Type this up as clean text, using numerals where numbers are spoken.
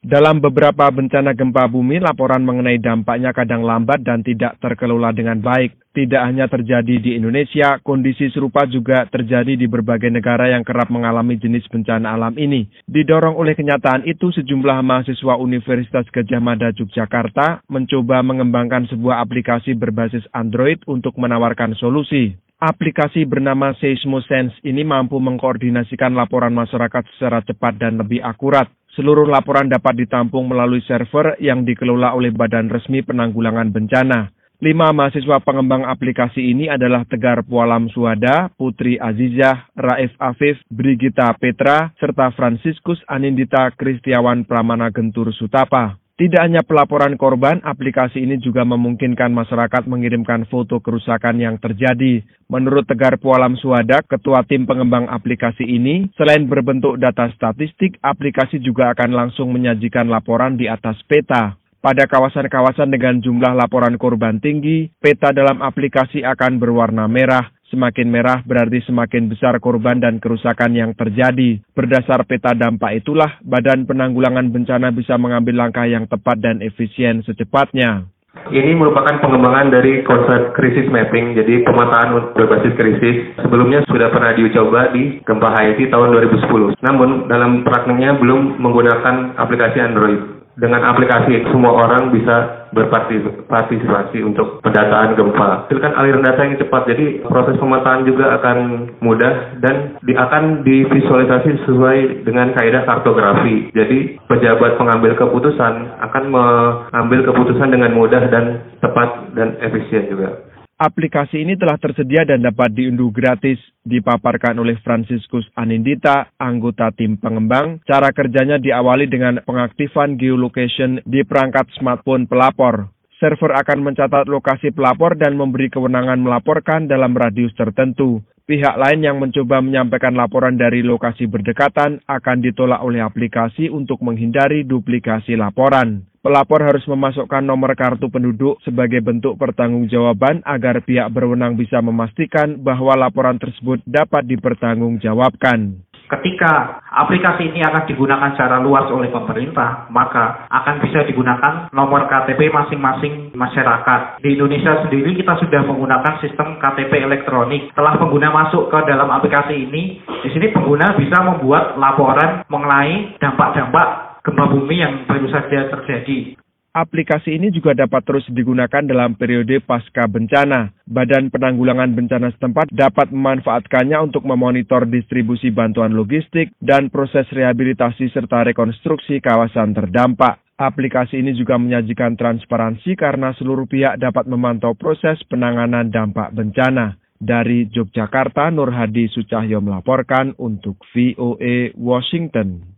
Dalam beberapa bencana gempa bumi, laporan mengenai dampaknya kadang lambat dan tidak terkelola dengan baik. Tidak hanya terjadi di Indonesia, kondisi serupa juga terjadi di berbagai negara yang kerap mengalami jenis bencana alam ini. Didorong oleh kenyataan itu, sejumlah mahasiswa Universitas Gadjah Mada Yogyakarta mencoba mengembangkan sebuah aplikasi berbasis Android untuk menawarkan solusi. Aplikasi bernama Seismosense ini mampu mengkoordinasikan laporan masyarakat secara cepat dan lebih akurat. Seluruh laporan dapat ditampung melalui server yang dikelola oleh Badan Resmi Penanggulangan Bencana. 5 mahasiswa pengembang aplikasi ini adalah Tegar Pualam Suhada, Putri Azizah, Raif Afif, Brigita Petra, serta Franciscus Anindita Kristiawan Pramana Gentur Sutapa. Tidak hanya pelaporan korban, aplikasi ini juga memungkinkan masyarakat mengirimkan foto kerusakan yang terjadi. Menurut Tegar Pualam Suhada, ketua tim pengembang aplikasi ini, selain berbentuk data statistik, aplikasi juga akan langsung menyajikan laporan di atas peta. Pada kawasan-kawasan dengan jumlah laporan korban tinggi, peta dalam aplikasi akan berwarna merah. Semakin merah berarti semakin besar korban dan kerusakan yang terjadi. Berdasar peta dampak itulah, Badan Penanggulangan Bencana bisa mengambil langkah yang tepat dan efisien secepatnya. Ini merupakan pengembangan dari konsep krisis mapping, jadi pemetaan berbasis krisis. Sebelumnya sudah pernah dicoba di gempa Haiti tahun 2010. Namun, dalam prakteknya belum menggunakan aplikasi Android. Dengan aplikasi, semua orang bisa berpartisipasi untuk pendataan gempa. Hasilkan aliran data yang cepat, jadi proses pemetaan juga akan mudah dan akan divisualisasi sesuai dengan kaidah kartografi. Jadi pejabat pengambil keputusan akan mengambil keputusan dengan mudah dan tepat dan efisien juga. Aplikasi ini telah tersedia dan dapat diunduh gratis, dipaparkan oleh Franciscus Anindita, anggota tim pengembang. Cara kerjanya diawali dengan pengaktifan geolocation di perangkat smartphone pelapor. Server akan mencatat lokasi pelapor dan memberi kewenangan melaporkan dalam radius tertentu. Pihak lain yang mencoba menyampaikan laporan dari lokasi berdekatan akan ditolak oleh aplikasi untuk menghindari duplikasi laporan. Pelapor harus memasukkan nomor kartu penduduk sebagai bentuk pertanggungjawaban agar pihak berwenang bisa memastikan bahwa laporan tersebut dapat dipertanggungjawabkan. Ketika aplikasi ini akan digunakan secara luas oleh pemerintah, maka akan bisa digunakan nomor KTP masing-masing masyarakat. Di Indonesia sendiri kita sudah menggunakan sistem KTP elektronik. Setelah pengguna masuk ke dalam aplikasi ini, di sini pengguna bisa membuat laporan mengenai dampak-dampak gempa bumi yang baru saja terjadi. Aplikasi ini juga dapat terus digunakan dalam periode pasca bencana. Badan Penanggulangan Bencana setempat dapat memanfaatkannya untuk memonitor distribusi bantuan logistik dan proses rehabilitasi serta rekonstruksi kawasan terdampak. Aplikasi ini juga menyajikan transparansi karena seluruh pihak dapat memantau proses penanganan dampak bencana. Dari Yogyakarta, Nur Hadi Sucahyo melaporkan untuk VOA Washington.